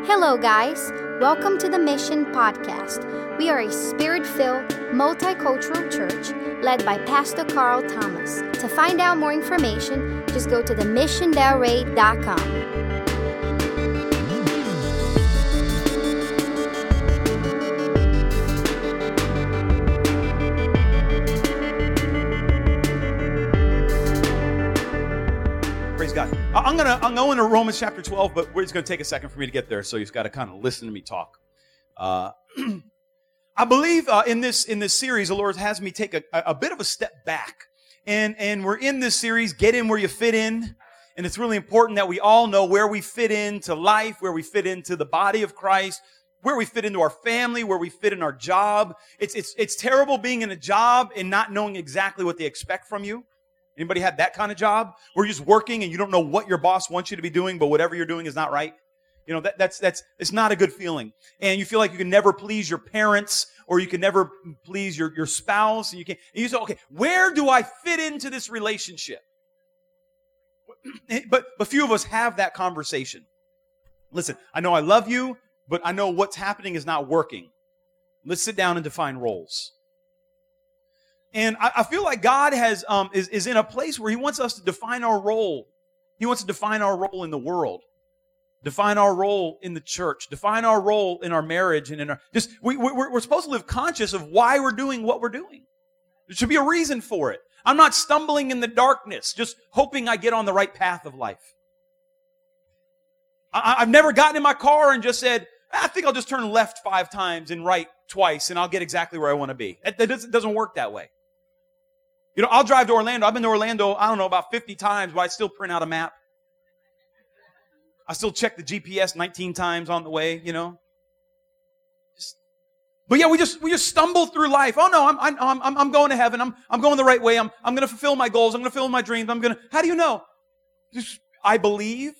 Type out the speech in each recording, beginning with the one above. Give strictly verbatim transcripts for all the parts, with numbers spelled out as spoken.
Hello, guys. Welcome to the Mission Podcast. We are a spirit-filled, multicultural church led by Pastor Carl Thomas. To find out more information, just go to the mission del rey dot com. Praise God. I'm gonna I'm going to Romans chapter twelve, but it's going to take a second for me to get there, so you've got to kind of listen to me talk. Uh, I believe uh, in this in this series, the Lord has me take a, a bit of a step back, and and we're in this series, Get In Where You Fit In, and it's really important that we all know where we fit into life, where we fit into the body of Christ, where we fit into our family, where we fit in our job. It's it's it's terrible being in a job and not knowing exactly what they expect from you. Anybody had that kind of job where you're just working and you don't know what your boss wants you to be doing, but whatever you're doing is not right? You know, that, that's, that's, it's not a good feeling. And you feel like you can never please your parents or you can never please your, your spouse. And you can, and you say, okay, where do I fit into this relationship? But, but few of us have that conversation. Listen, I know I love you, but I know what's happening is not working. Let's sit down and define roles. And I, I feel like God has um, is, is in a place where He wants us to define our role. He wants to define our role in the world, define our role in the church, define our role in our marriage, and in our just we, we're, we're supposed to live conscious of why we're doing what we're doing. There should be a reason for it. I'm not stumbling in the darkness, just hoping I get on the right path of life. I, I've never gotten in my car and just said, I think I'll just turn left five times and right twice, and I'll get exactly where I want to be. It, it doesn't, it doesn't work that way. You know, I'll drive to Orlando. I've been to Orlando, I don't know, about fifty times, but I still print out a map. I still check the G P S nineteen times on the way, you know. Just, but yeah, we just we just stumble through life. Oh no, I'm I'm I'm I'm going to heaven. I'm I'm going the right way. I'm I'm going to fulfill my goals. I'm going to fulfill my dreams. I'm going to. How do you know? Just, I believe.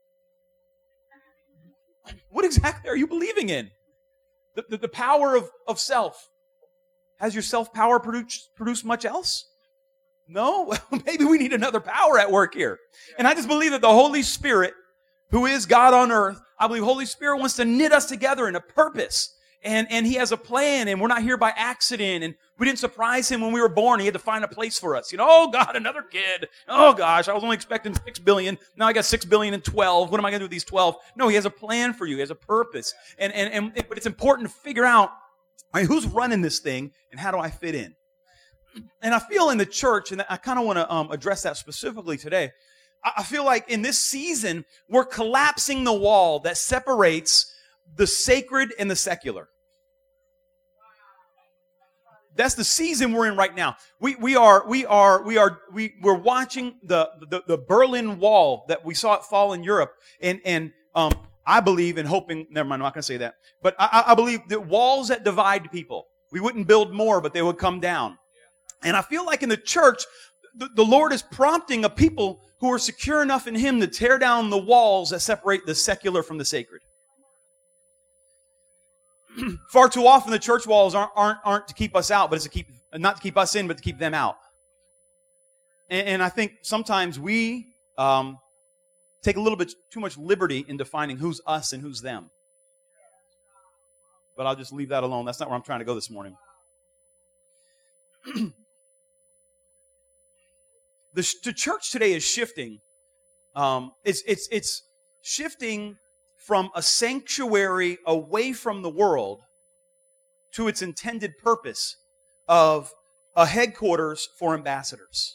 What exactly are you believing in? The the, the power of of self. Has your self power produced produced much else? No, well, maybe we need another power at work here. And I just believe that the Holy Spirit, who is God on earth, I believe Holy Spirit wants to knit us together in a purpose. And, and He has a plan, and we're not here by accident. And we didn't surprise Him when we were born. He had to find a place for us. You know, oh God, another kid. Oh gosh, I was only expecting six billion. Now I got six billion and twelve. What am I going to do with these twelve? No, He has a plan for you. He has a purpose. And, and, and, but it's important to figure out, all right, who's running this thing and how do I fit in? And I feel in the church, and I kind of want to um, address that specifically today, I feel like in this season, we're collapsing the wall that separates the sacred and the secular. That's the season we're in right now. We we are we are we are we we're watching the the, the Berlin Wall that we saw it fall in Europe, and and um I believe and hoping. Never mind, I'm not going to say that. But I, I believe that walls that divide people, we wouldn't build more, but they would come down. And I feel like in the church, the, the Lord is prompting a people who are secure enough in Him to tear down the walls that separate the secular from the sacred. Far too often, the church walls aren't, aren't, aren't to keep us out, but it's to keep, not to keep us in, but to keep them out. And, and I think sometimes we um, take a little bit too much liberty in defining who's us and who's them. But I'll just leave that alone. That's not where I'm trying to go this morning. The, the church today is shifting. Um, it's it's it's shifting from a sanctuary away from the world to its intended purpose of a headquarters for ambassadors.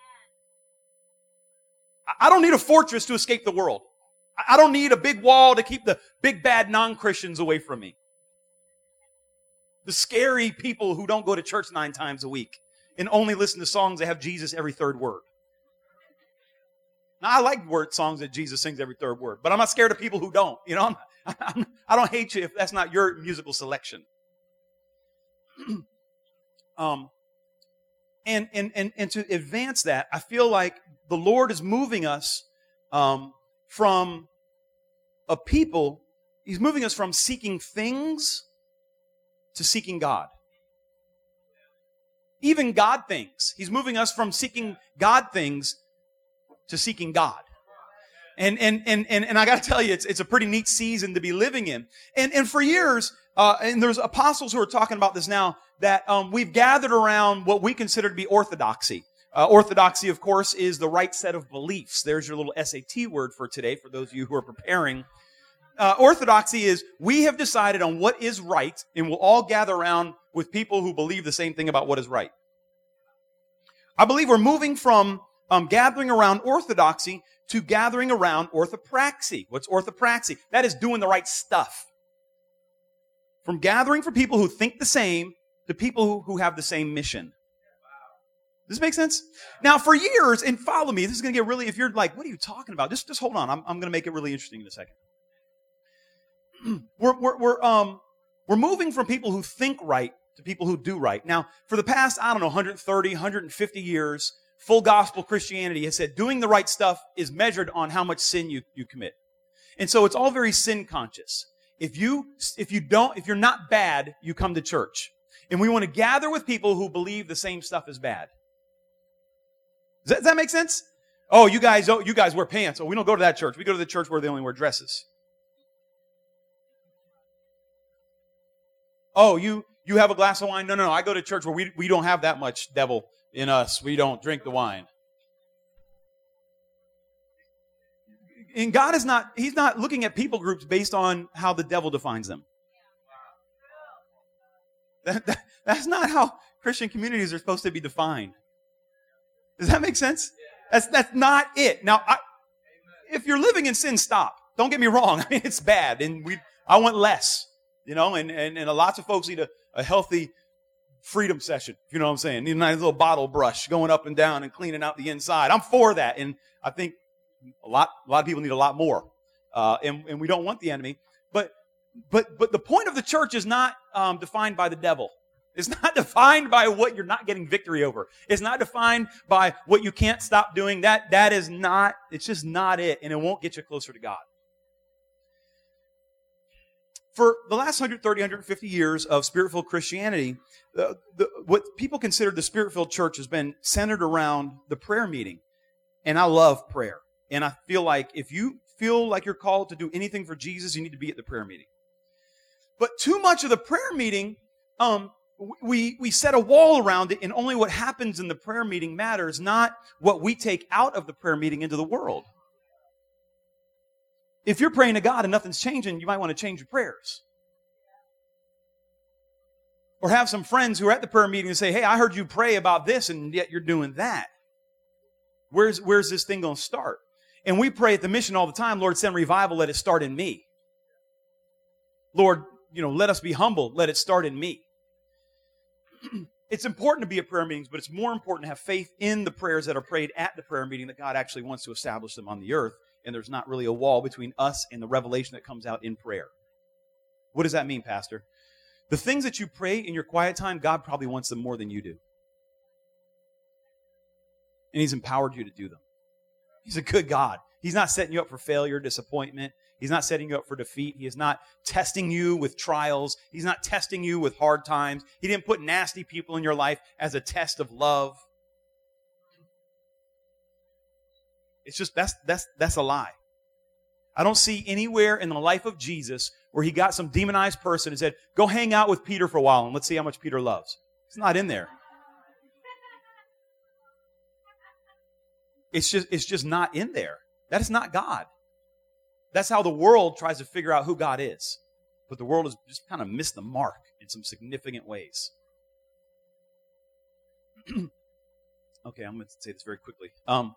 I don't need a fortress to escape the world. I don't need a big wall to keep the big bad non-Christians away from me. The scary people who don't go to church nine times a week and only listen to songs that have Jesus every third word. Now, I like word songs that Jesus sings every third word, but I'm not scared of people who don't. You know, I'm, I'm, I don't hate you if that's not your musical selection. um, and, and, and, and to advance that, I feel like the Lord is moving us um, from a people, He's moving us from seeking things to seeking God. Even God things. He's moving us from seeking God things to seeking God. And, and, and, and, and I got to tell you, it's, it's a pretty neat season to be living in. And, and for years, uh, and there's apostles who are talking about this now, that, um, we've gathered around what we consider to be orthodoxy. Uh, orthodoxy, of course, is the right set of beliefs. There's your little S A T word for today, for those of you who are preparing. Uh, orthodoxy is we have decided on what is right, and we'll all gather around with people who believe the same thing about what is right. I believe we're moving from um, gathering around orthodoxy to gathering around orthopraxy. What's orthopraxy? That is doing the right stuff. From gathering for people who think the same to people who, who have the same mission. Does this make sense? Now, for years, and follow me, this is going to get really, if you're like, what are you talking about? Just, just hold on. I'm, I'm going to make it really interesting in a second. We're, we're, we're, um, we're moving from people who think right to people who do right. Now, for the past, I don't know, one hundred thirty, one hundred fifty years, full gospel Christianity has said doing the right stuff is measured on how much sin you, you commit. And so it's all very sin conscious. If you, if you don't, if you're not bad, you come to church. And we want to gather with people who believe the same stuff is bad. Does that, does that make sense? Oh, you guys, oh, you guys wear pants. Oh, we don't go to that church. We go to the church where they only wear dresses. Oh, you, you have a glass of wine? No, no, no. I go to church where we, we don't have that much devil in us. We don't drink the wine. And God is not, He's not looking at people groups based on how the devil defines them. That, that, that's not how Christian communities are supposed to be defined. Does that make sense? That's, that's not it. Now, I, if you're living in sin, stop. Don't get me wrong. I mean, it's bad. And we, I want less. You know, and, and, and lots of folks need a, a healthy freedom session. If you know what I'm saying. Need a nice little bottle brush going up and down and cleaning out the inside. I'm for that. And I think a lot, a lot of people need a lot more. Uh, and, and we don't want the enemy. But, but, but the point of the church is not um, defined by the devil. It's not defined by what you're not getting victory over. It's not defined by what you can't stop doing. That, that is not, it's just not it. And it won't get you closer to God. For the last one hundred thirty, one hundred fifty years of Spirit-filled Christianity, the, the, what people consider the Spirit-filled church has been centered around the prayer meeting. And I love prayer. And I feel like if you feel like you're called to do anything for Jesus, you need to be at the prayer meeting. But too much of the prayer meeting, um, we, we set a wall around it, and only what happens in the prayer meeting matters, not what we take out of the prayer meeting into the world. If you're praying to God and nothing's changing, you might want to change your prayers. Or have some friends who are at the prayer meeting and say, hey, I heard you pray about this, and yet you're doing that. Where's, where's this thing going to start? And we pray at the mission all the time, Lord, send revival, let it start in me. Lord, you know, let us be humble, let it start in me. It's important to be at prayer meetings, but it's more important to have faith in the prayers that are prayed at the prayer meeting, that God actually wants to establish them on the earth, and there's not really a wall between us and the revelation that comes out in prayer. What does that mean, Pastor? The things that you pray in your quiet time, God probably wants them more than you do. And He's empowered you to do them. He's a good God. He's not setting you up for failure, disappointment. He's not setting you up for defeat. He is not testing you with trials. He's not testing you with hard times. He didn't put nasty people in your life as a test of love. It's just, that's, that's, that's a lie. I don't see anywhere in the life of Jesus where He got some demonized person and said, go hang out with Peter for a while and let's see how much Peter loves. It's not in there. It's just, it's just not in there. That is not God. That's how the world tries to figure out who God is. But the world has just kind of missed the mark in some significant ways. Okay, I'm going to say this very quickly. Um,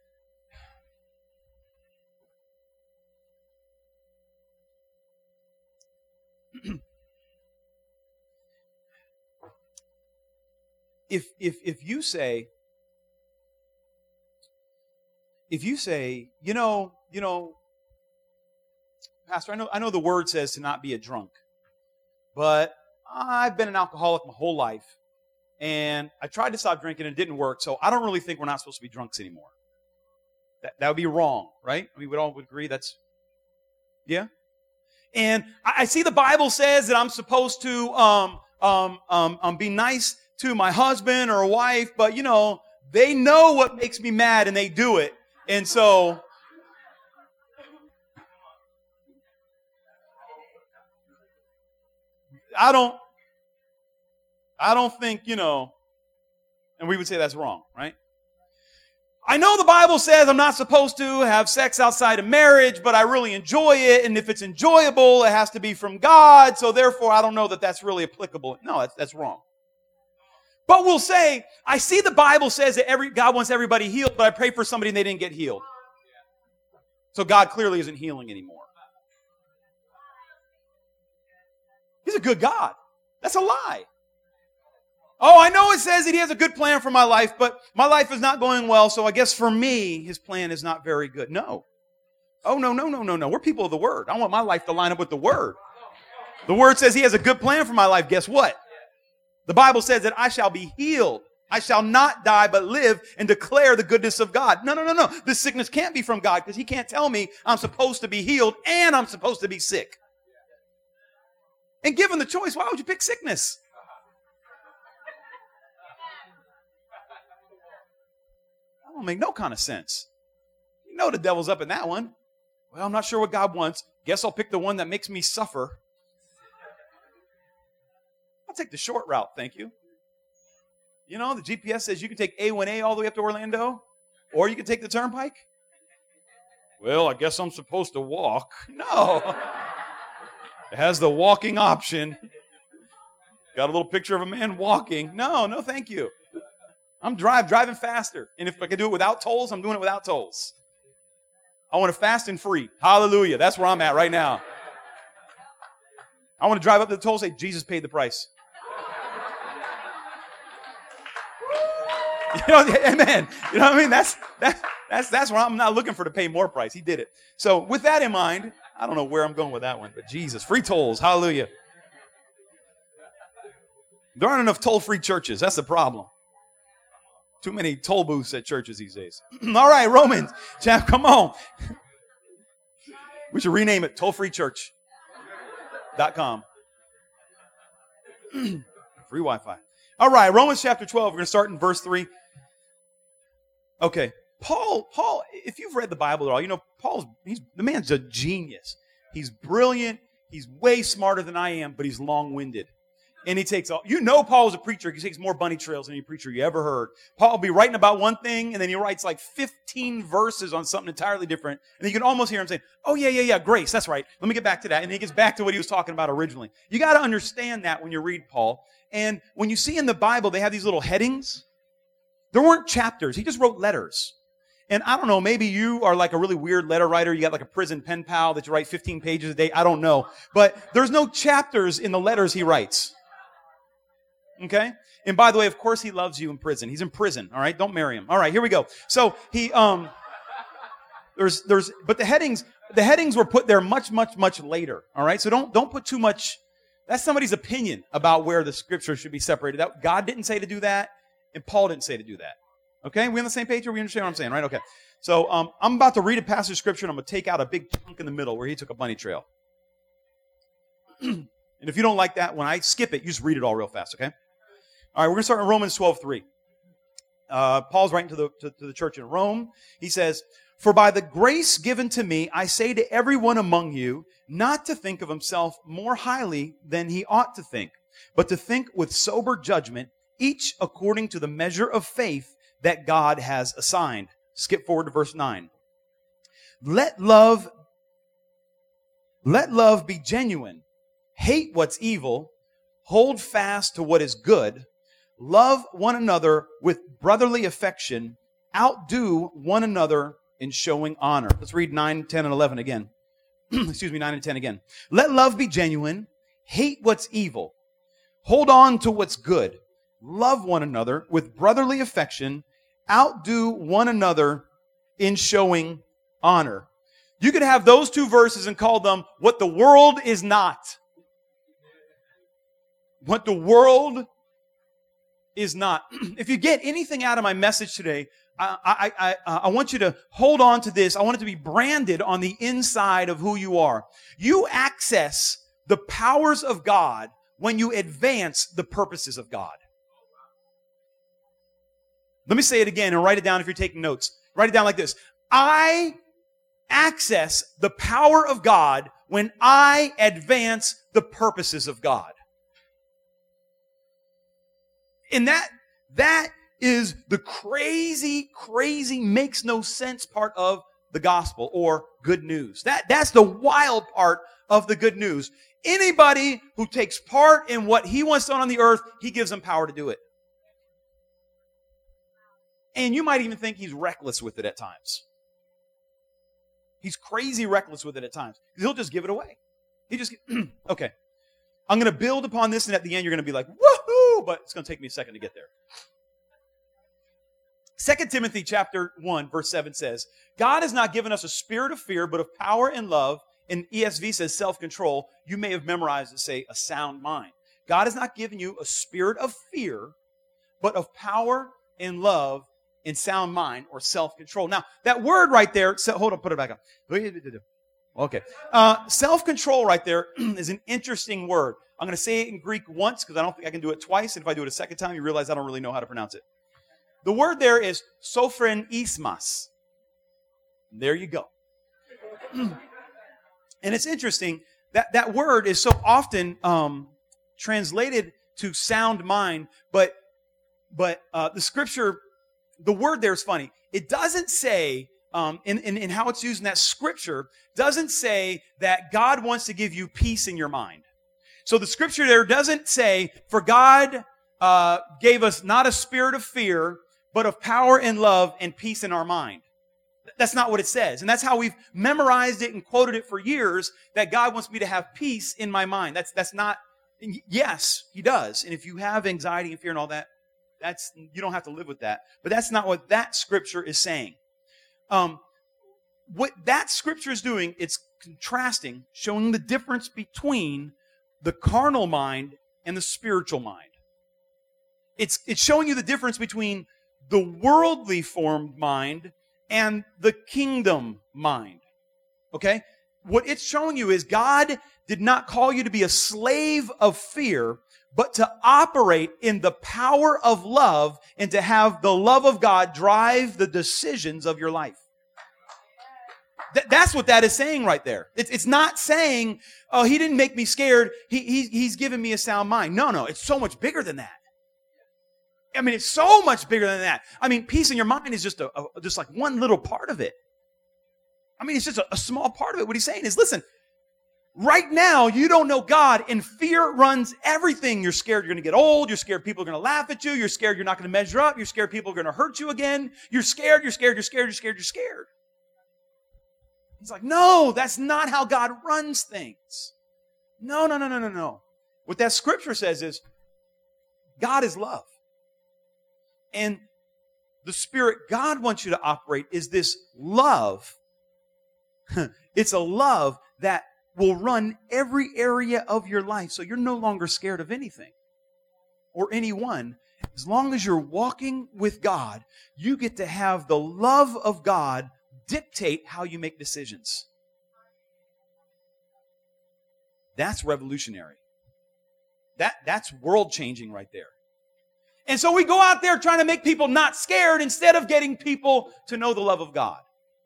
if if if you say if you say, you know, you know, Pastor, I know I know the word says to not be a drunk, but I've been an alcoholic my whole life, and I tried to stop drinking and it didn't work, so I don't really think we're not supposed to be drunks anymore. That that would be wrong, right? I mean, we all would agree that's, yeah? And I, I see the Bible says that I'm supposed to um, um, um, um, be nice to my husband or wife, but, you know, they know what makes me mad and they do it. And so, I don't, I don't think, you know, and we would say that's wrong, right? I know the Bible says I'm not supposed to have sex outside of marriage, but I really enjoy it, and if it's enjoyable, it has to be from God, so therefore I don't know that that's really applicable. No, that's, that's wrong. But we'll say, I see the Bible says that every God wants everybody healed, but I pray for somebody and they didn't get healed. So God clearly isn't healing anymore. He's a good God. That's a lie. Oh, I know it says that He has a good plan for my life, but my life is not going well, so I guess for me, His plan is not very good. No. Oh, no, no, no, no, no. We're people of the Word. I want my life to line up with the Word. The Word says He has a good plan for my life. Guess what? The Bible says that I shall be healed. I shall not die, but live and declare the goodness of God. No, no, no, no. This sickness can't be from God because He can't tell me I'm supposed to be healed and I'm supposed to be sick. And given the choice, why would you pick sickness? That don't make no kind of sense. You know the devil's up in that one. Well, I'm not sure what God wants. Guess I'll pick the one that makes me suffer. I'll take the short route, thank you. You know, the G P S says you can take A one A all the way up to Orlando, or you can take the turnpike. Well, I guess I'm supposed to walk. No. It has the walking option. Got a little picture of a man walking. No, no, thank you. I'm drive, driving faster. And if I can do it without tolls, I'm doing it without tolls. I want to fast and free. Hallelujah. That's where I'm at right now. I want to drive up to the toll and say, Jesus paid the price. You know, amen. You know what I mean? That's, that, that's, that's where I'm not looking for to pay more price. He did it. So with that in mind, I don't know where I'm going with that one, but Jesus, free tolls. Hallelujah. There aren't enough toll-free churches. That's the problem. Too many toll booths at churches these days. All right, Romans. Chap, come on. We should rename it toll free church dot com. Free Wi-Fi. All right, Romans chapter twelve. We're going to start in verse three. Okay. Paul, Paul, if you've read the Bible at all, you know, Paul's, he's, the man's a genius. He's brilliant. He's way smarter than I am, but he's long-winded. And he takes all, you know Paul was a preacher. He takes more bunny trails than any preacher you ever heard. Paul will be writing about one thing, and then he writes like fifteen verses on something entirely different. And you can almost hear him saying, oh, yeah, yeah, yeah, grace, that's right. Let me get back to that. And he gets back to what he was talking about originally. You got to understand that when you read Paul. And when you see in the Bible, they have these little headings. There weren't chapters. He just wrote letters. And I don't know, maybe you are like a really weird letter writer. You got like a prison pen pal that you write fifteen pages a day. I don't know. But there's no chapters in the letters he writes. Okay? And by the way, of course he loves you in prison. He's in prison, all right? Don't marry him. All right, here we go. So he, um, there's, there's, but the headings, the headings were put there much, much, much later, all right? So don't, don't put too much, that's somebody's opinion about where the scripture should be separated out. God didn't say to do that, and Paul didn't say to do that. Okay? We on the same page, or we understand what I'm saying, right? Okay. So um, I'm about to read a passage of scripture, and I'm going to take out a big chunk in the middle where he took a bunny trail. And if you don't like that, when I skip it, you just read it all real fast, okay? All right, we're going to start in Romans twelve three. Uh, Paul's writing to the, to, to the church in Rome. He says, for by the grace given to me, I say to everyone among you, not to think of himself more highly than he ought to think, but to think with sober judgment, each according to the measure of faith that God has assigned. Skip forward to verse nine. Let love, let love be genuine. Hate what's evil. Hold fast to what is good. Love one another with brotherly affection. Outdo one another in showing honor. Let's read nine, ten, and eleven again. Excuse me, nine and ten again. Let love be genuine. Hate what's evil. Hold on to what's good. Love one another with brotherly affection. Outdo one another in showing honor. You could have those two verses and call them what the world is not. What the world is not. If you get anything out of my message today, I, I, I, I want you to hold on to this. I want it to be branded on the inside of who you are. You access the powers of God when you advance the purposes of God. Let me say it again and write it down if you're taking notes. Write it down like this. I access the power of God when I advance the purposes of God. And that, that is the crazy, crazy, makes no sense part of the gospel or good news. That, that's the wild part of the good news. Anybody who takes part in what he wants done on the earth, he gives them power to do it. And you might even think he's reckless with it at times. He's crazy reckless with it at times. He'll just give it away. He just, okay, I'm going to build upon this, and at the end you're going to be like, woohoo, but it's going to take me a second to get there. Second Timothy chapter one, verse seven says, God has not given us a spirit of fear, but of power and love. And E S V says self-control. You may have memorized it, say, a sound mind. God has not given you a spirit of fear, but of power and love and sound mind, or self-control. Now, that word right there, so, hold on, put it back up. Okay. Uh, self-control right there is an interesting word. I'm going to say it in Greek once because I don't think I can do it twice. And if I do it a second time, you realize I don't really know how to pronounce it. The word there is sophronismas. There you go. And it's interesting that that word is so often um, translated to sound mind, but but uh, the scripture, the word there is funny. It doesn't say, um, in, in, in how it's used in that scripture, doesn't say that God wants to give you peace in your mind. So the scripture there doesn't say, for God uh, gave us not a spirit of fear, but of power and love and peace in our mind. That's not what it says. And that's how we've memorized it and quoted it for years, that God wants me to have peace in my mind. That's, that's not, yes, he does. And if you have anxiety and fear and all that, that's, you don't have to live with that. But that's not what that scripture is saying. Um, what that scripture is doing, it's contrasting, showing the difference between the carnal mind and the spiritual mind. It's, it's showing you the difference between the worldly formed mind and the kingdom mind. Okay? What it's showing you is God did not call you to be a slave of fear, but to operate in the power of love and to have the love of God drive the decisions of your life. Th- that's what that is saying right there. It's, it's not saying, oh, he didn't make me scared. He, he, he's given me a sound mind. No, no, it's so much bigger than that. I mean, it's so much bigger than that. I mean, peace in your mind is just a, a just like one little part of it. I mean, it's just a, a small part of it. What he's saying is, listen, right now, you don't know God, and fear runs everything. You're scared you're going to get old. You're scared people are going to laugh at you. You're scared you're not going to measure up. You're scared people are going to hurt you again. You're scared, you're scared, you're scared, you're scared, you're scared. He's like, no, that's not how God runs things. No, no, no, no, no, no. What that scripture says is, God is love. And the spirit God wants you to operate is this love. It's a love that will run every area of your life. So you're no longer scared of anything or anyone. As long as you're walking with God, you get to have the love of God dictate how you make decisions. That's revolutionary. That, that's world-changing right there. And so we go out there trying to make people not scared instead of getting people to know the love of God.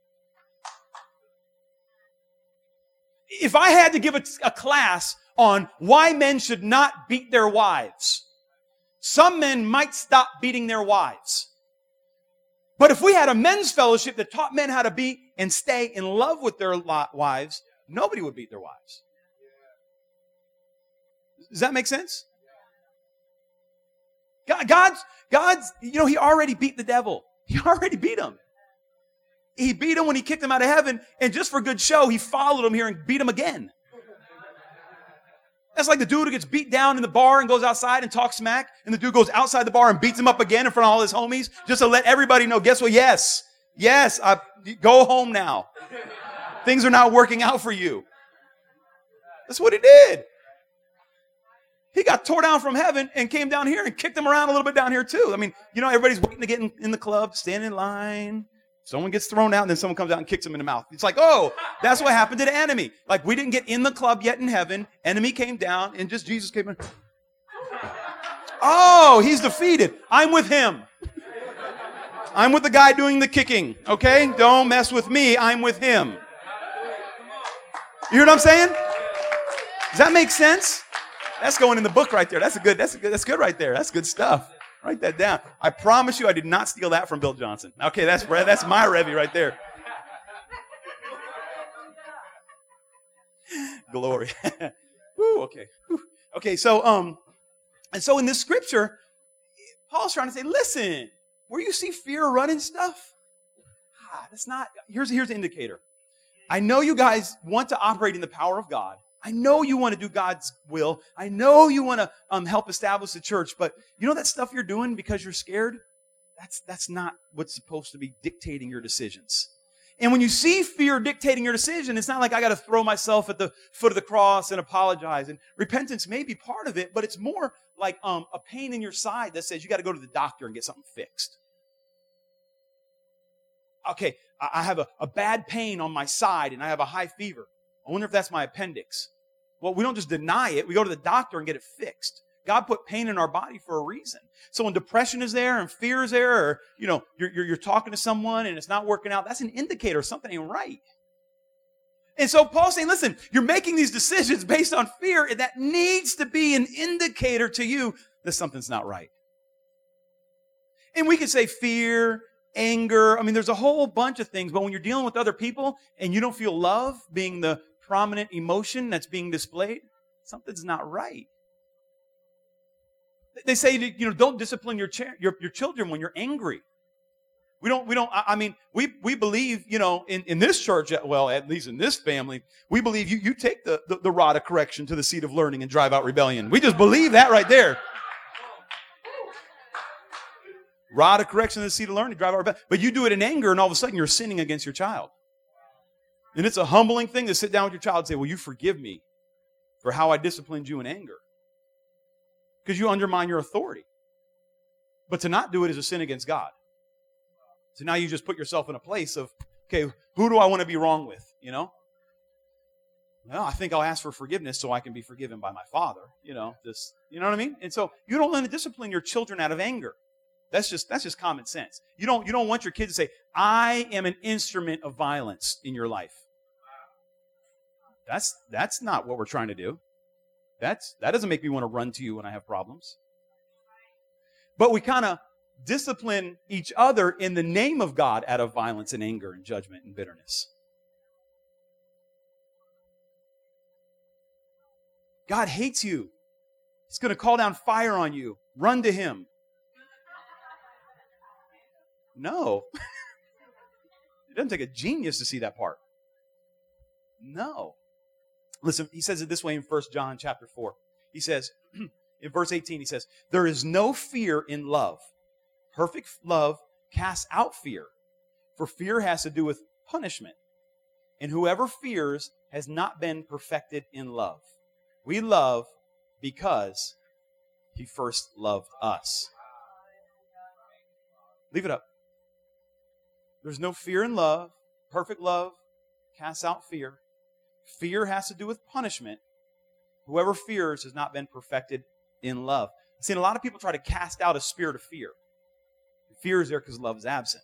If I had to give a, a class on why men should not beat their wives, some men might stop beating their wives. But if we had a men's fellowship that taught men how to beat and stay in love with their wives, nobody would beat their wives. Does that make sense? God, God's, God's, you know, he already beat the devil. He already beat him. He beat him when he kicked him out of heaven, and just for good show, he followed him here and beat him again. That's like the dude who gets beat down in the bar and goes outside and talks smack, and the dude goes outside the bar and beats him up again in front of all his homies, just to let everybody know, guess what? Yes, yes, I, go home now. Things are not working out for you. That's what he did. He got tore down from heaven and came down here and kicked him around a little bit down here too. I mean, you know, everybody's waiting to get in, in the club, stand in line. Someone gets thrown out and then someone comes out and kicks him in the mouth. It's like, oh, that's what happened to the enemy. Like, we didn't get in the club yet in heaven. Enemy came down and just Jesus came in. Oh, he's defeated. I'm with him. I'm with the guy doing the kicking. Okay? Don't mess with me. I'm with him. You hear what I'm saying? Does that make sense? That's going in the book right there. That's a good, that's a good, that's good right there. That's good stuff. Write that down. I promise you I did not steal that from Bill Johnson. Okay, that's that's my Revy right there. Glory. Woo, okay. Whew. Okay, so um, and so in this scripture, Paul's trying to say, listen, where you see fear running stuff, ah, that's not, here's, here's the indicator. I know you guys want to operate in the power of God. I know you want to do God's will. I know you want to um, help establish the church, but you know that stuff you're doing because you're scared? That's, that's not what's supposed to be dictating your decisions. And when you see fear dictating your decision, it's not like I got to throw myself at the foot of the cross and apologize. And repentance may be part of it, but it's more like um, a pain in your side that says you got to go to the doctor and get something fixed. Okay, I have a, a bad pain on my side and I have a high fever. I wonder if that's my appendix. Well, we don't just deny it. We go to the doctor and get it fixed. God put pain in our body for a reason. So when depression is there and fear is there, or, you know, you're, you're, you're talking to someone and it's not working out, that's an indicator something ain't right. And so Paul's saying, listen, you're making these decisions based on fear, and that needs to be an indicator to you that something's not right. And we could say fear, anger. I mean, there's a whole bunch of things, but when you're dealing with other people and you don't feel love being the prominent emotion that's being displayed, something's not right. They say, you know, don't discipline your, cha- your your children when you're angry. We don't, we don't, I mean, we we believe, you know, in, in this church, well, at least in this family, we believe you, you take the, the, the rod of correction to the seat of learning and drive out rebellion. We just believe that right there. Rod of correction to the seat of learning, drive out rebellion. But you do it in anger, and all of a sudden you're sinning against your child. And it's a humbling thing to sit down with your child and say, will you forgive me for how I disciplined you in anger? Because you undermine your authority. But to not do it is a sin against God. So now you just put yourself in a place of, okay, who do I want to be wrong with, you know? Well, I think I'll ask for forgiveness so I can be forgiven by my Father, you know, this, you know what I mean? And so you don't want to discipline your children out of anger. That's just, that's just common sense. You don't, you don't want your kids to say, I am an instrument of violence in your life. That's, that's not what we're trying to do. That's, that doesn't make me want to run to you when I have problems. But we kind of discipline each other in the name of God out of violence and anger and judgment and bitterness. God hates you. He's going to call down fire on you. Run to Him. No. It doesn't take a genius to see that part. No. Listen, he says it this way in First John chapter four. He says, in verse eighteen, he says, there is no fear in love. Perfect love casts out fear, for fear has to do with punishment. And whoever fears has not been perfected in love. We love because He first loved us. Leave it up. There's no fear in love. Perfect love casts out fear. Fear has to do with punishment. Whoever fears has not been perfected in love. I've seen a lot of people try to cast out a spirit of fear. Fear is there because love is absent.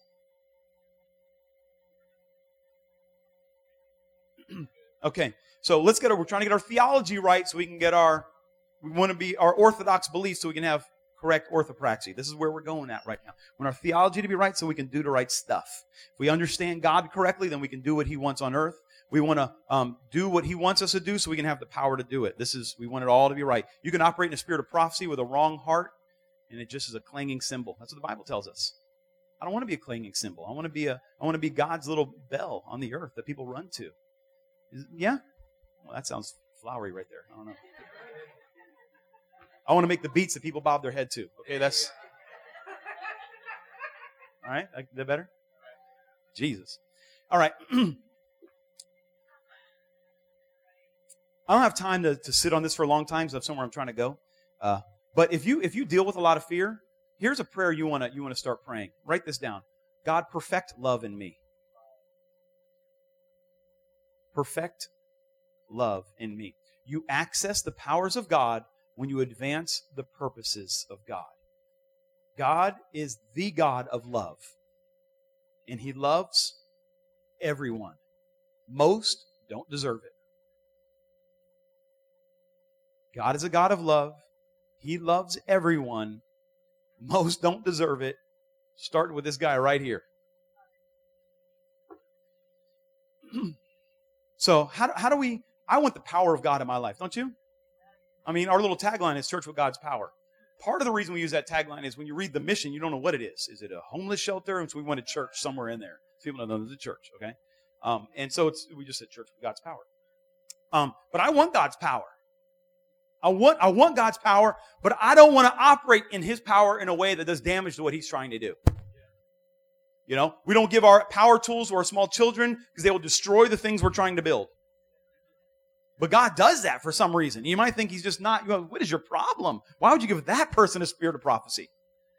Okay, so let's get our, we're trying to get our theology right so we can get our, we want to be our orthodox beliefs so we can have correct orthopraxy. This is where we're going at right now. We want our theology to be right so we can do the right stuff. If we understand God correctly, then we can do what He wants on earth. We want to um, do what He wants us to do so we can have the power to do it. This is, we want it all to be right. You can operate in a spirit of prophecy with a wrong heart, and it just is a clanging cymbal. That's what the Bible tells us. I don't want to be a clanging cymbal. I want to be a, I want to be God's little bell on the earth that people run to. Is, yeah? Well, that sounds flowery right there. I don't know. I want to make the beats that people bob their head to. Okay, that's... All right? Is that better? Jesus. All right. I don't have time to, to sit on this for a long time because I have somewhere I'm trying to go. Uh, but if you if you deal with a lot of fear, here's a prayer you want to you want to start praying. Write this down. God, perfect love in me. Perfect love in me. You access the powers of God when you advance the purposes of God. God is the God of love. And He loves everyone. Most don't deserve it. God is a God of love. He loves everyone. Most don't deserve it. Starting with this guy right here. So how do, how do we, I want the power of God in my life, don't you? I mean, our little tagline is church with God's power. Part of the reason we use that tagline is when you read the mission, you don't know what it is. Is it a homeless shelter? And so we want a church somewhere in there. So people don't know there's a church, okay? Um, and so it's we just said church with God's power. Um, but I want God's power. I want, I want God's power, but I don't want to operate in His power in a way that does damage to what He's trying to do. You know, we don't give our power tools to our small children because they will destroy the things we're trying to build. But God does that for some reason. You might think He's just not, you know, what is your problem? Why would you give that person a spirit of prophecy?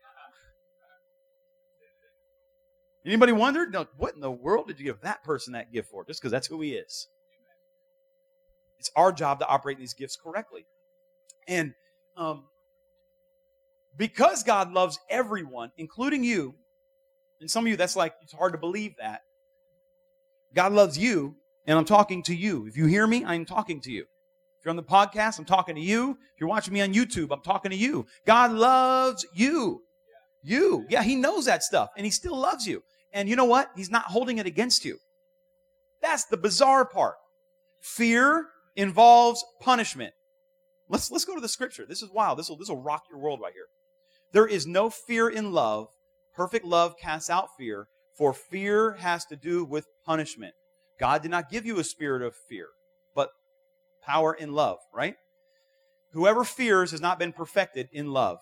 Anybody wondered? No, what in the world did you give that person that gift for? Just because that's who he is. It's our job to operate these gifts correctly. And um, because God loves everyone, including you, and some of you, that's like, it's hard to believe that. God loves you, and I'm talking to you. If you hear me, I'm talking to you. If you're on the podcast, I'm talking to you. If you're watching me on YouTube, I'm talking to you. God loves you. You. Yeah, He knows that stuff, and He still loves you. And you know what? He's not holding it against you. That's the bizarre part. Fear involves punishment. Let's, let's go to the scripture. This is wild. This will, this will rock your world right here. There is no fear in love. Perfect love casts out fear, for fear has to do with punishment. God did not give you a spirit of fear, but power in love, right? Whoever fears has not been perfected in love.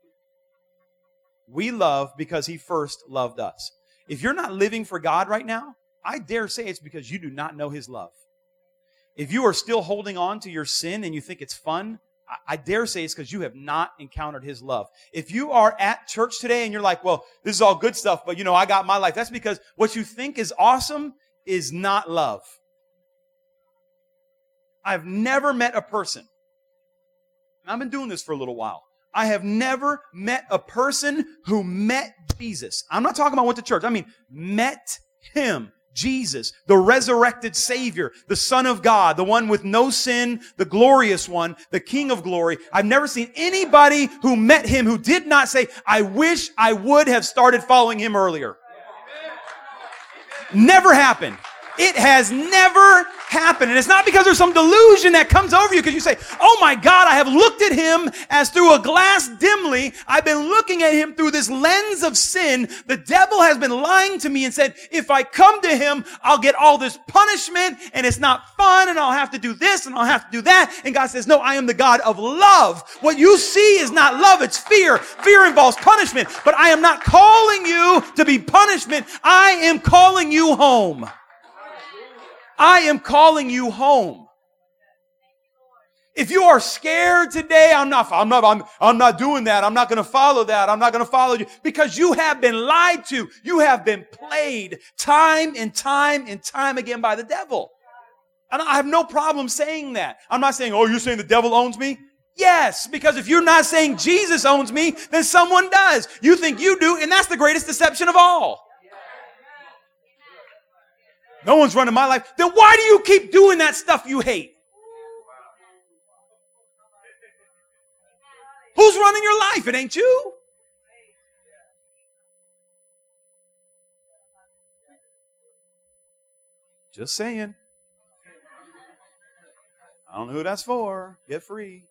We love because He first loved us. If you're not living for God right now, I dare say it's because you do not know His love. If you are still holding on to your sin and you think it's fun, I dare say it's because you have not encountered His love. If you are at church today and you're like, well, this is all good stuff, but you know, I got my life. That's because what you think is awesome is not love. I've never met a person, and I've been doing this for a little while. I have never met a person who met Jesus. I'm not talking about went to church. I mean, met Him. Jesus, the resurrected Savior, the Son of God, the one with no sin, the glorious one, the King of glory. I've never seen anybody who met Him who did not say, I wish I would have started following Him earlier. Never happened. It has never happened. And it's not because there's some delusion that comes over you because you say, oh my God, I have looked at Him as through a glass dimly. I've been looking at Him through this lens of sin. The devil has been lying to me and said, if I come to Him, I'll get all this punishment and it's not fun and I'll have to do this and I'll have to do that. And God says, no, I am the God of love. What you see is not love, it's fear. Fear involves punishment. But I am not calling you to be punishment. I am calling you home. I am calling you home. If you are scared today, I'm not, I'm not, I'm, I'm not doing that. I'm not going to follow that. I'm not going to follow you because you have been lied to. You have been played time and time and time again by the devil. And I have no problem saying that. I'm not saying, oh, you're saying the devil owns me? Yes, because if you're not saying Jesus owns me, then someone does. You think you do, and that's the greatest deception of all. No one's running my life. Then why do you keep doing that stuff you hate? Who's running your life? It ain't you. Just saying. I don't know who that's for. Get free.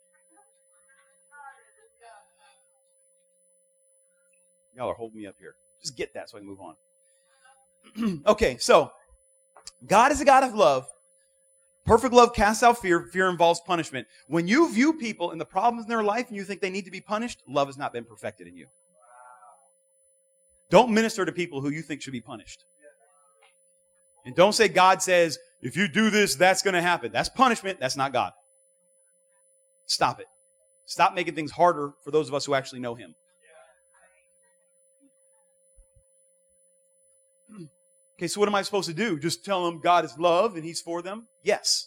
Y'all are holding me up here. Just get that so I can move on. Okay, so God is a God of love. Perfect love casts out fear. Fear involves punishment. When you view people and the problems in their life and you think they need to be punished, love has not been perfected in you. Don't minister to people who you think should be punished. And don't say God says, if you do this, that's going to happen. That's punishment. That's not God. Stop it. Stop making things harder for those of us who actually know Him. Okay, so what am I supposed to do? Just tell them God is love and He's for them? Yes.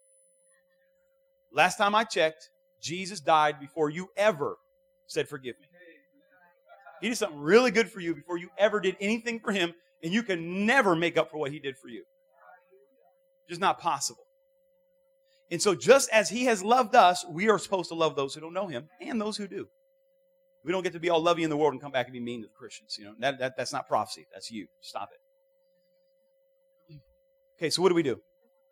Last time I checked, Jesus died before you ever said, forgive me. He did something really good for you before you ever did anything for Him, and you can never make up for what He did for you. Just not possible. And so just as He has loved us, we are supposed to love those who don't know Him and those who do. We don't get to be all lovey in the world and come back and be mean to the Christians. You know, that, that that's not prophecy. That's you. Stop it. Okay, so what do we do?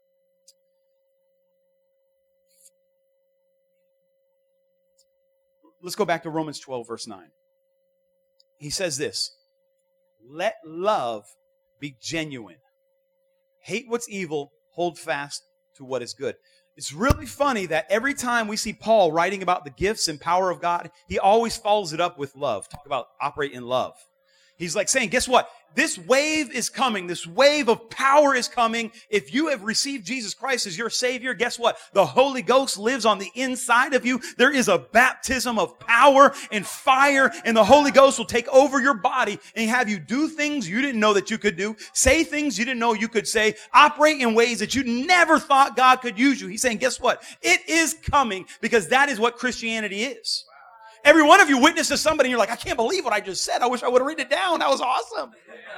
Let's go back to Romans twelve, verse nine. He says this, let love be genuine. Hate what's evil, hold fast to what is good. It's really funny that every time we see Paul writing about the gifts and power of God, he always follows it up with love. Talk about operate in love. He's like saying, guess what? This wave is coming. This wave of power is coming. If you have received Jesus Christ as your Savior, guess what? The Holy Ghost lives on the inside of you. There is a baptism of power and fire, and the Holy Ghost will take over your body and have you do things you didn't know that you could do, say things you didn't know you could say, operate in ways that you never thought God could use you. He's saying, guess what? It is coming, because that is what Christianity is. Every one of you witnessed to somebody and you're like, I can't believe what I just said. I wish I would have written it down. That was awesome.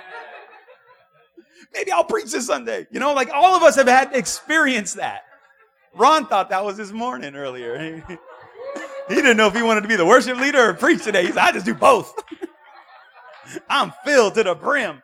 Maybe I'll preach this Sunday. You know, like all of us have had experienced that. Ron thought that was his morning earlier. He, he didn't know if he wanted to be the worship leader or preach today. He said, I just do both. I'm filled to the brim.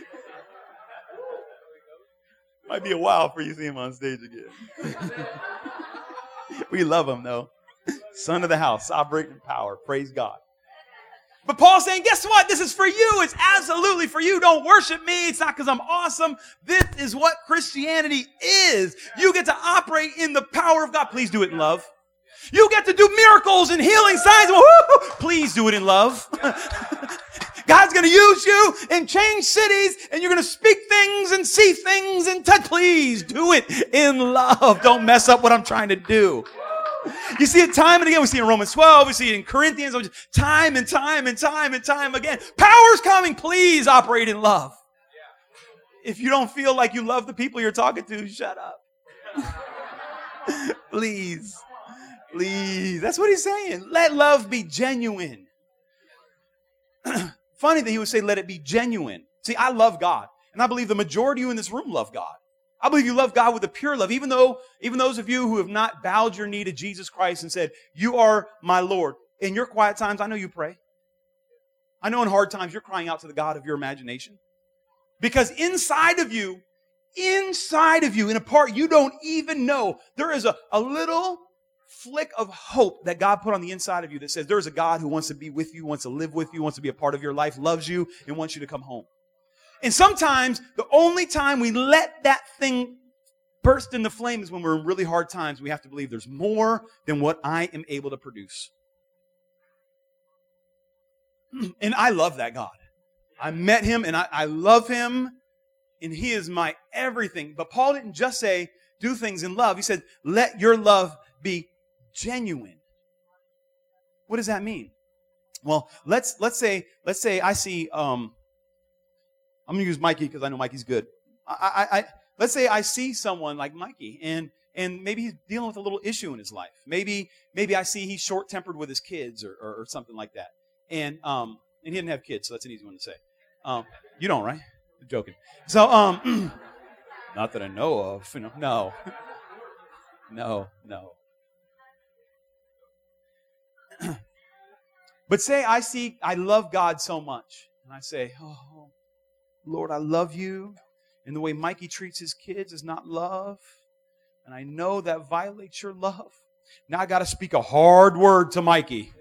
Might be a while for you to see him on stage again. We love him though. Son of the house, operating power. Praise God. But Paul's saying, guess what? This is for you. It's absolutely for you. Don't worship me. It's not because I'm awesome. This is what Christianity is. You get to operate in the power of God. Please do it in love. You get to do miracles and healing signs. Woo-hoo! Please do it in love. God's going to use you and change cities, and you're going to speak things and see things and touch. Please do it in love. Don't mess up what I'm trying to do. You see it time and again. We see it in Romans twelve. We see it in Corinthians. Time and time and time and time again. Power's coming. Please operate in love. If you don't feel like you love the people you're talking to, shut up. Please. Please. That's what he's saying. Let love be genuine. Funny that he would say, let it be genuine. See, I love God. And I believe the majority of you in this room love God. I believe you love God with a pure love, even though, even those of you who have not bowed your knee to Jesus Christ and said, you are my Lord. In your quiet times, I know you pray. I know in hard times, you're crying out to the God of your imagination. Because inside of you, inside of you, in a part you don't even know, there is a, a little flick of hope that God put on the inside of you that says there is a God who wants to be with you, wants to live with you, wants to be a part of your life, loves you, and wants you to come home. And sometimes the only time we let that thing burst into flame is when we're in really hard times. We have to believe there's more than what I am able to produce. And I love that God. I met him and I, I love him, and he is my everything. But Paul didn't just say, do things in love. He said, let your love be genuine. What does that mean? Well, let's let's say let's say I see um I'm going to use Mikey because I know Mikey's good. I, I, I, let's say I see someone like Mikey, and and maybe he's dealing with a little issue in his life. Maybe maybe I see he's short-tempered with his kids or, or, or something like that. And um and he didn't have kids, so that's an easy one to say. Um, you don't, right? I'm joking. So um, not that I know of. You know, no, no, no. But say I see I love God so much, and I say, oh. Lord, I love you, and the way Mikey treats his kids is not love, and I know that violates your love. Now I got to speak a hard word to Mikey.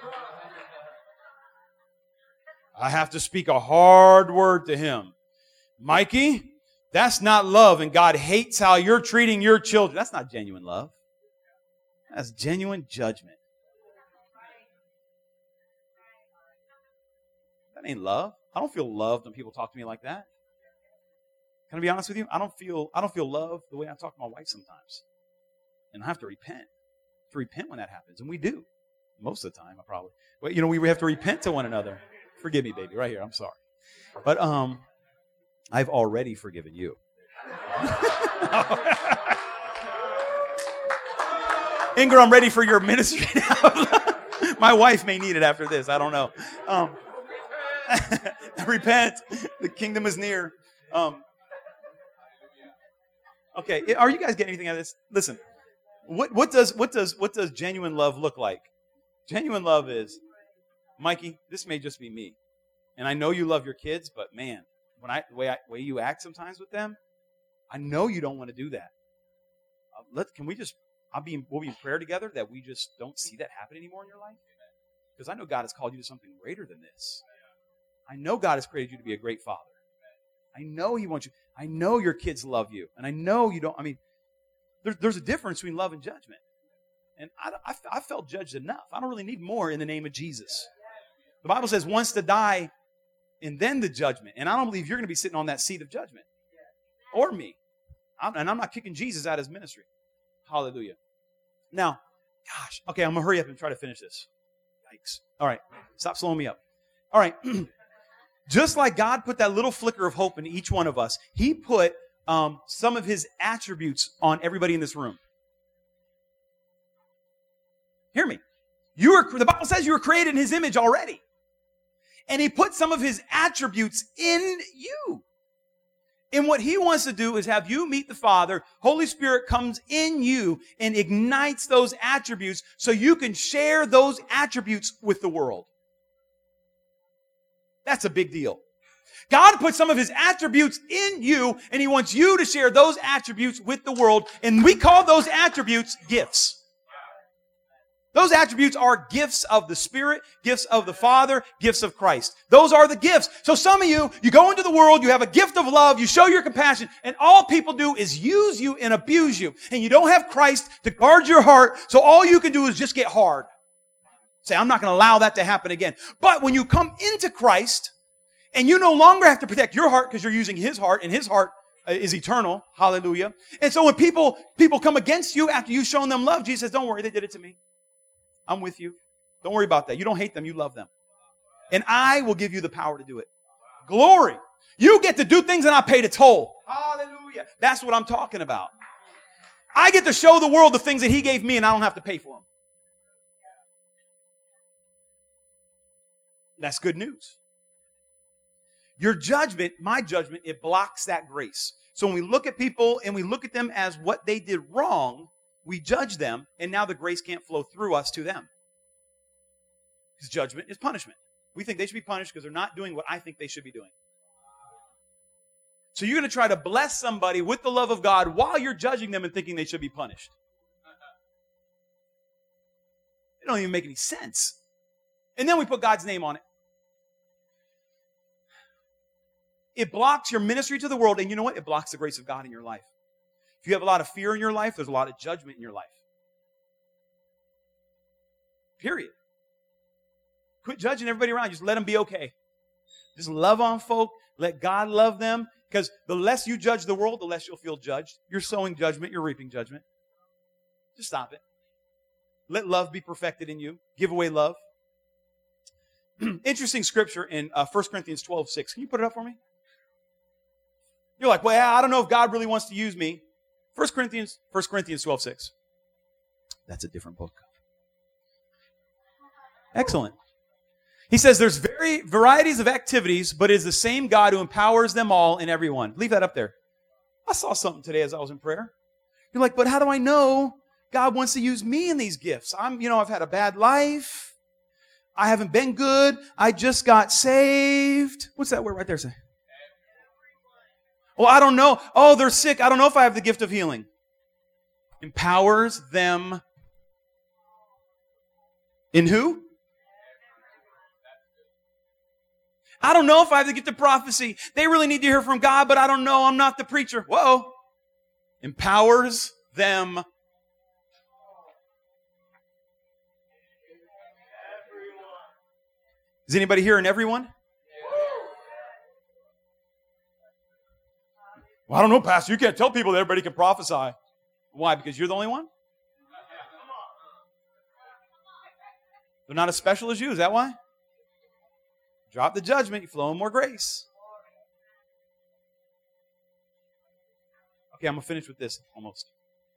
I have to speak a hard word to him. Mikey, that's not love, and God hates how you're treating your children. That's not genuine love. That's genuine judgment. That ain't love. I don't feel loved when people talk to me like that. Can I be honest with you? I don't feel I don't feel loved the way I talk to my wife sometimes. And I have to repent. I have to repent when that happens. And we do. Most of the time, I probably. But, you know, we have to repent to one another. Forgive me, baby, right here. I'm sorry. But um, I've already forgiven you. Inger, I'm ready for your ministry now. My wife may need it after this. I don't know. Um, repent. The kingdom is near. Um, okay, are you guys getting anything out of this? Listen, what, what does what does what does genuine love look like? Genuine love is Mikey, this may just be me. And I know you love your kids, but man, when I the way I, way you act sometimes with them, I know you don't want to do that. Uh, let can we just? I'll be we'll be in prayer together that we just don't see that happen anymore in your life, because I know God has called you to something greater than this. I know God has created you to be a great father. I know He wants you. I know your kids love you, and I know you don't. I mean, there's there's a difference between love and judgment, and I I, I felt judged enough. I don't really need more in the name of Jesus. The Bible says once to die, and then the judgment. And I don't believe you're going to be sitting on that seat of judgment. Or me. I'm, and I'm not kicking Jesus out of His ministry. Hallelujah. Now, gosh, okay, I'm going to hurry up and try to finish this. Yikes. All right, stop slowing me up. All right, just like God put that little flicker of hope in each one of us, He put um, some of His attributes on everybody in this room. Hear me. You were, the Bible says you were created in His image already. And He put some of His attributes in you. And what He wants to do is have you meet the Father. Holy Spirit comes in you and ignites those attributes so you can share those attributes with the world. That's a big deal. God put some of His attributes in you, and He wants you to share those attributes with the world. And we call those attributes gifts. Those attributes are gifts of the Spirit, gifts of the Father, gifts of Christ. Those are the gifts. So some of you, you go into the world, you have a gift of love, you show your compassion, and all people do is use you and abuse you. And you don't have Christ to guard your heart, so all you can do is just get hard. Say, I'm not going to allow that to happen again. But when you come into Christ, and you no longer have to protect your heart because you're using His heart, and His heart is eternal. Hallelujah. And so when people, people come against you after you've shown them love, Jesus says, don't worry, they did it to me. I'm with you. Don't worry about that. You don't hate them. You love them. And I will give you the power to do it. Glory. You get to do things and I paid a toll. Hallelujah. That's what I'm talking about. I get to show the world the things that He gave me and I don't have to pay for them. That's good news. Your judgment, my judgment, it blocks that grace. So when we look at people and we look at them as what they did wrong, we judge them, and now the grace can't flow through us to them. Because judgment is punishment. We think they should be punished because they're not doing what I think they should be doing. So you're going to try to bless somebody with the love of God while you're judging them and thinking they should be punished. It don't even make any sense. And then we put God's name on it. It blocks your ministry to the world, and you know what? It blocks the grace of God in your life. If you have a lot of fear in your life, there's a lot of judgment in your life. Period. Quit judging everybody around. Just let them be okay. Just love on folk. Let God love them. Because the less you judge the world, the less you'll feel judged. You're sowing judgment. You're reaping judgment. Just stop it. Let love be perfected in you. Give away love. Interesting scripture in uh, First Corinthians twelve six. Can you put it up for me? You're like, well, I don't know if God really wants to use me. First Corinthians, First Corinthians twelve six. That's a different book. Excellent. He says there's very varieties of activities, but it is the same God who empowers them all in everyone. Leave that up there. I saw something today as I was in prayer. You're like, but how do I know God wants to use me in these gifts? I'm, you know, I've had a bad life. I haven't been good. I just got saved. What's that word right there say? Well, I don't know. Oh, they're sick. I don't know if I have the gift of healing. Empowers them in who? I don't know if I have the gift of prophecy. They really need to hear from God, but I don't know. I'm not the preacher. Whoa. Empowers them. Is anybody here in everyone? Well, I don't know, Pastor. You can't tell people that everybody can prophesy. Why? Because you're the only one? They're not as special as you. Is that why? Drop the judgment. You flow in more grace. Okay, I'm going to finish with this almost.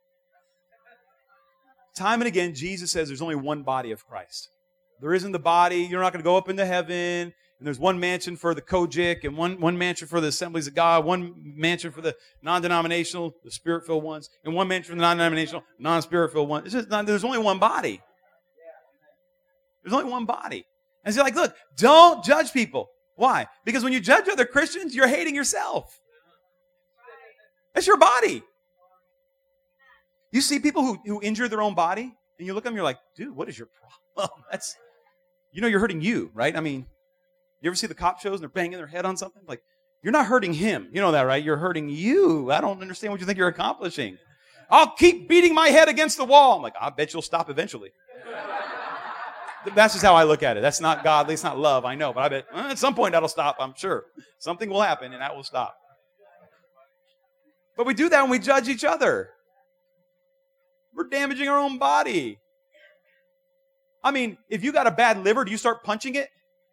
Time and again, Jesus says there's only one body of Christ. There isn't the body. You're not going to go up into heaven. And there's one mansion for the Kojic, and one, one mansion for the Assemblies of God, one mansion for the non-denominational, the Spirit-filled ones, and one mansion for the non-denominational, non-Spirit-filled ones. It's just not, there's only one body. There's only one body. And so like, look, don't judge people. Why? Because when you judge other Christians, you're hating yourself. That's your body. You see people who, who injure their own body, and you look at them, you're like, dude, what is your problem? That's, you know, you're hurting you, right? I mean, you ever see the cop shows and they're banging their head on something? Like, you're not hurting him. You know that, right? You're hurting you. I don't understand what you think you're accomplishing. I'll keep beating my head against the wall. I'm like, I bet you'll stop eventually. That's just how I look at it. That's not godly. It's not love. I know. But I bet well, at some point that'll stop. I'm sure. Something will happen and that will stop. But we do that when we judge each other. We're damaging our own body. I mean, if you got a bad liver, do you start punching it?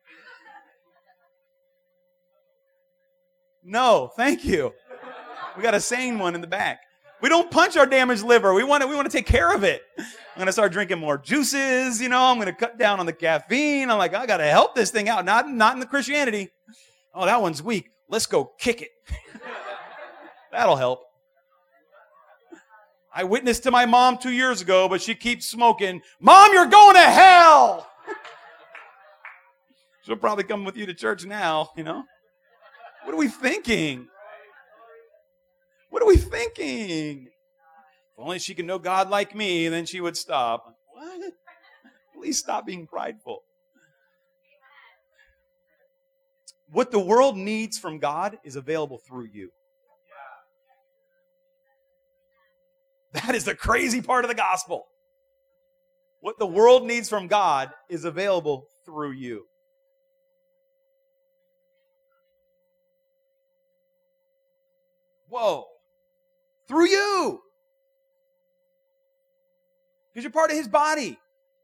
No, thank you. We got a sane one in the back. We don't punch our damaged liver. We want to, we want to take care of it. I'm going to start drinking more juices. You know, I'm going to cut down on the caffeine. I'm like, I got to help this thing out. Not, not in the Christianity. Oh, that one's weak. Let's go kick it. That'll help. I witnessed to my mom two years ago, but she keeps smoking. Mom, you're going to hell. She'll probably come with you to church now, you know. What are we thinking? What are we thinking? If only she could know God like me, then she would stop. What? Please stop being prideful. What the world needs from God is available through you. That is the crazy part of the gospel. What the world needs from God is available through you. Whoa. Through you. Because you're part of His body.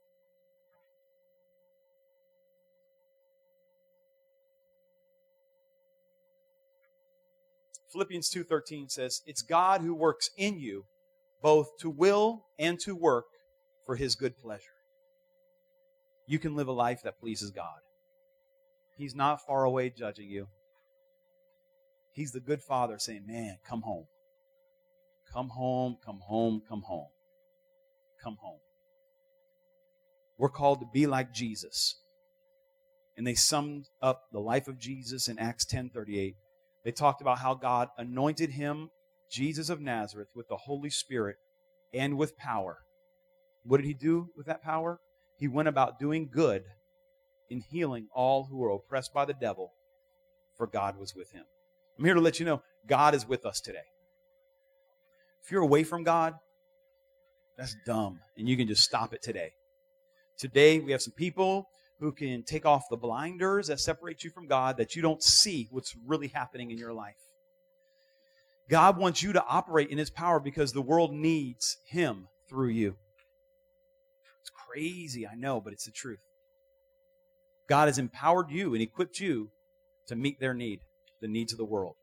Philippians two thirteen says, it's God who works in you, both to will and to work for His good pleasure. You can live a life that pleases God. He's not far away judging you. He's the good Father saying, man, come home. Come home, come home, come home. Come home. We're called to be like Jesus. And they summed up the life of Jesus in Acts ten thirty-eight. They talked about how God anointed Him, Jesus of Nazareth, with the Holy Spirit and with power. What did He do with that power? He went about doing good in healing all who were oppressed by the devil, for God was with Him. I'm here to let you know, God is with us today. If you're away from God, that's dumb, and you can just stop it today. Today, we have some people who can take off the blinders that separate you from God, that you don't see what's really happening in your life. God wants you to operate in His power because the world needs Him through you. It's crazy, I know, but it's the truth. God has empowered you and equipped you to meet their need, the needs of the world.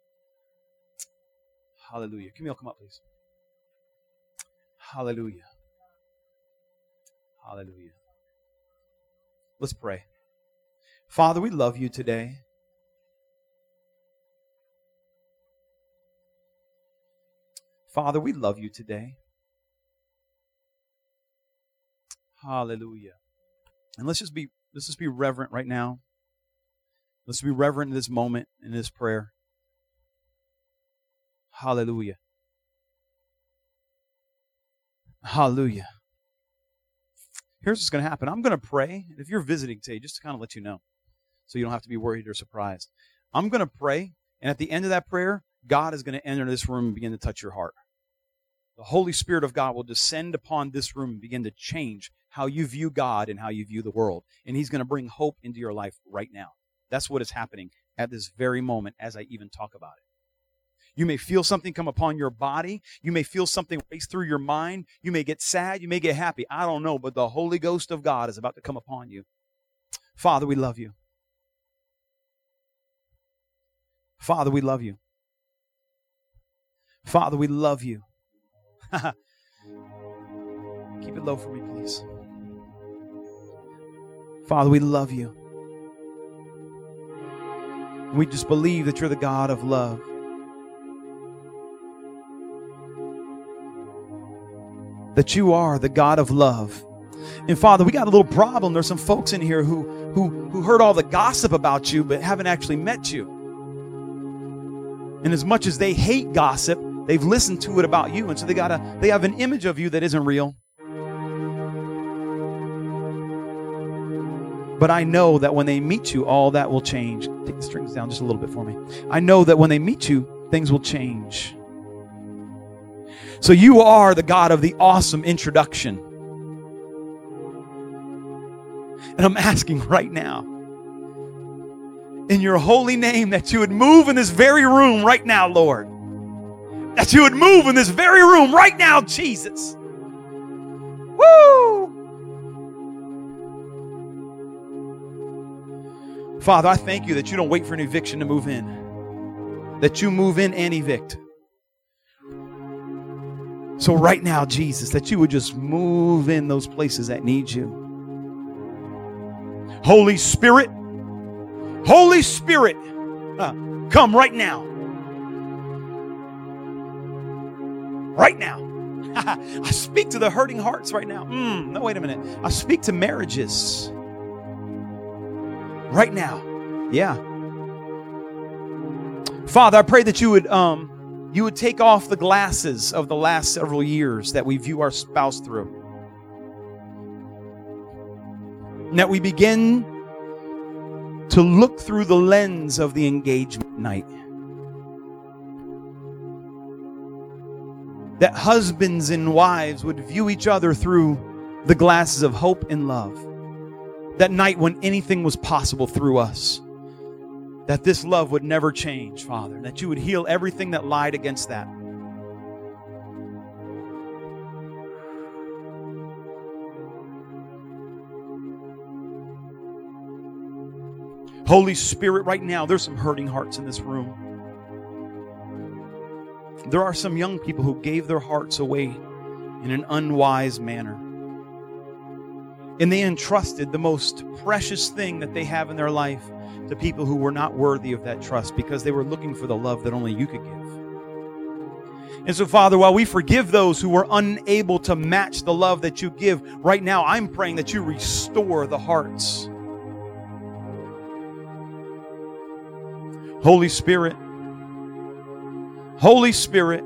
Hallelujah. Camille, come up, please. Hallelujah. Hallelujah. Let's pray. Father, we love you today. Father, we love you today. Hallelujah. And let's just be let's just be reverent right now. Let's be reverent in this moment, in this prayer. Hallelujah. Hallelujah. Here's what's going to happen. I'm going to pray. If you're visiting today, just to kind of let you know, so you don't have to be worried or surprised. I'm going to pray, and at the end of that prayer, God is going to enter this room and begin to touch your heart. The Holy Spirit of God will descend upon this room and begin to change how you view God and how you view the world. And He's going to bring hope into your life right now. That's what is happening at this very moment as I even talk about it. You may feel something come upon your body. You may feel something race through your mind. You may get sad. You may get happy. I don't know, but the Holy Ghost of God is about to come upon you. Father, we love you. Father, we love you. Father, we love you. Keep it low for me, please. Father, we love you. We just believe that you're the God of love. That you are the God of love. And Father, we got a little problem. There's some folks in here who, who, who heard all the gossip about you but haven't actually met you. And as much as they hate gossip, they've listened to it about you, and so they got a they have an image of you that isn't real. But I know that when they meet you, all that will change. Take the strings down just a little bit for me. I know that when they meet you, things will change. So you are the God of the awesome introduction. And I'm asking right now, in your holy name, that you would move in this very room right now, Lord. That you would move in this very room right now, Jesus. Woo! Father, I thank you that you don't wait for an eviction to move in. That you move in and evict. So right now, Jesus, that you would just move in those places that need you. Holy Spirit, Holy Spirit, uh, come right now. Right now. I speak to the hurting hearts right now. Mm, no, wait a minute. I speak to marriages. Right now. Yeah. Father, I pray that you would um, you would take off the glasses of the last several years that we view our spouse through. And that we begin to look through the lens of the engagement night. That husbands and wives would view each other through the glasses of hope and love. That night when anything was possible through us. That this love would never change, Father. That you would heal everything that lied against that. Holy Spirit, right now, there's some hurting hearts in this room. There are some young people who gave their hearts away in an unwise manner. And they entrusted the most precious thing that they have in their life to people who were not worthy of that trust because they were looking for the love that only you could give. And so, Father, while we forgive those who were unable to match the love that you give, right now I'm praying that you restore the hearts. Holy Spirit, Holy Spirit,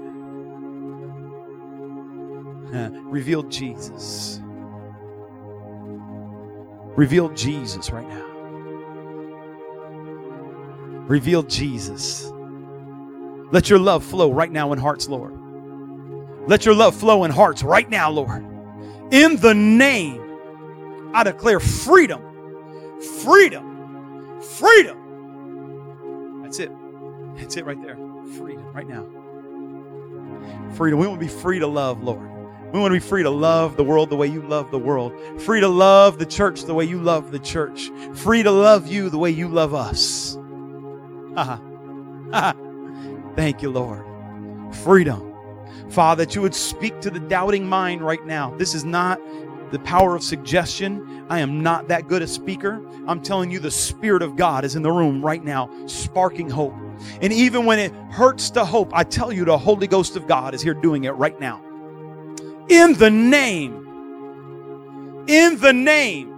uh, reveal Jesus. Reveal Jesus right now. Reveal Jesus. Let your love flow right now in hearts, Lord. Let your love flow in hearts right now, Lord. In the name, I declare freedom. Freedom. Freedom. That's it. That's it right there. Freedom right now. Freedom. We want to be free to love, Lord. We want to be free to love the world the way you love the world. Free to love the church the way you love the church. Free to love you the way you love us. Thank you, Lord. Freedom. Father, that you would speak to the doubting mind right now. This is not the power of suggestion. I am not that good a speaker. I'm telling you, the Spirit of God is in the room right now, sparking hope. And even when it hurts to hope, I tell you, the Holy Ghost of God is here doing it right now. In the name. In the name.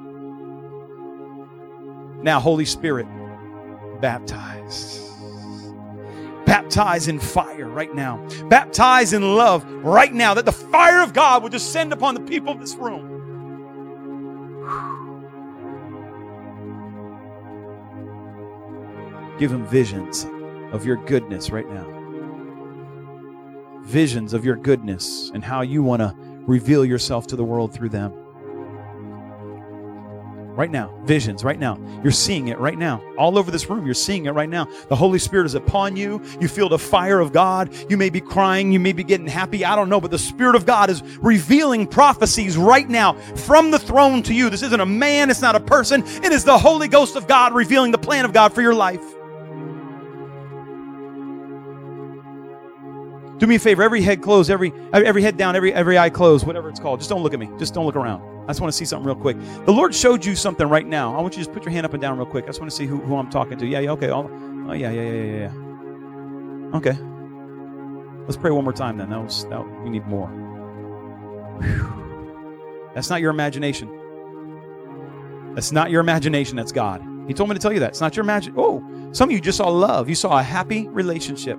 Now, Holy Spirit, baptize. Baptize in fire right now. Baptize in love right now. That the fire of God would descend upon the people of this room. Give them visions of your goodness right now. Visions of your goodness and how you want to reveal yourself to the world through them. Right now, visions right now. You're seeing it right now. All over this room, you're seeing it right now. The Holy Spirit is upon you. You feel the fire of God. You may be crying. You may be getting happy. I don't know, but the Spirit of God is revealing prophecies right now from the throne to you. This isn't a man. It's not a person. It is the Holy Ghost of God revealing the plan of God for your life. Do me a favor, every head closed, every every head down, every every eye closed, whatever it's called. Just don't look at me. Just don't look around. I just want to see something real quick. The Lord showed you something right now. I want you to just put your hand up and down real quick. I just want to see who, who I'm talking to. Yeah, yeah, okay. I'll, oh, yeah, yeah, yeah, yeah, yeah. Okay. Let's pray one more time then. That was, that, we need more. Whew. That's not your imagination. That's not your imagination. That's God. He told me to tell you that. It's not your imagine. Oh, some of you just saw love. You saw a happy relationship.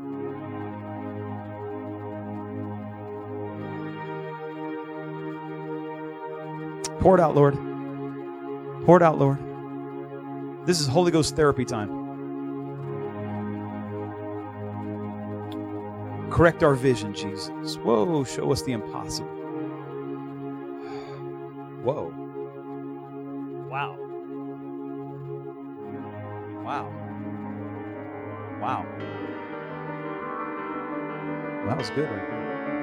Pour it out, Lord. Pour it out, Lord. This is Holy Ghost therapy time. Correct our vision, Jesus. Whoa, show us the impossible. Whoa. Wow. Wow. Wow. That was good right there.